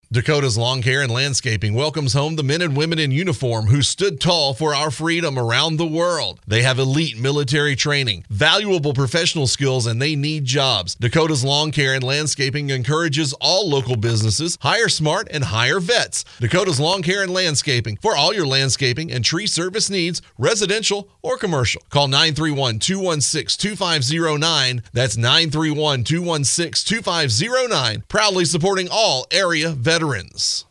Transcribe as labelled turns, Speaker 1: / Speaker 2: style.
Speaker 1: Dakota's Lawn Care and Landscaping welcomes home the men and women in uniform who stood tall for our freedom around the world. They have elite military training, valuable professional skills, and they need jobs. Dakota's Lawn Care and Landscaping encourages all local businesses, hire smart and hire vets. Dakota's Lawn Care and Landscaping for all your landscaping and tree service needs, residential or commercial. Call 931-216-2509. That's 931-216-2509. Proudly supporting all area veterans.